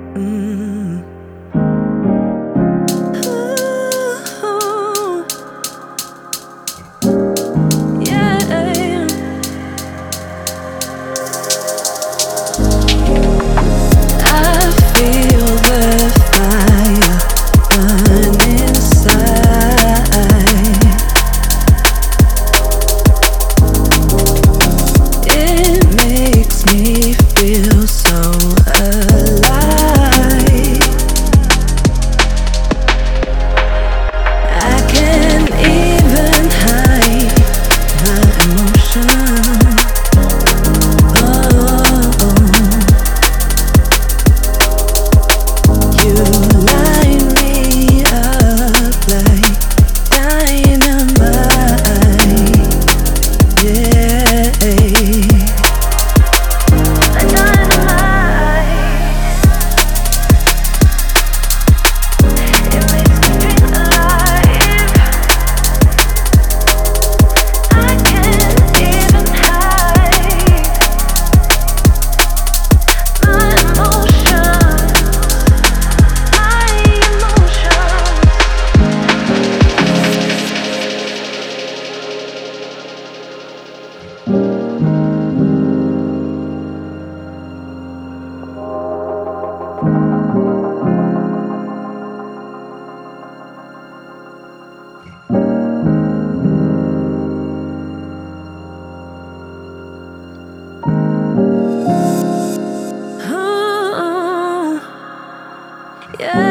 Mm. Ooh, yeah. I feel the fire burn inside. It makes me feel so alive. I can't even hide my emotion. Oh, you light me up like dynamite. Yeah, dynamite. It makes me feel alive. I can't even hide my emotions, my emotions. Oh, yeah.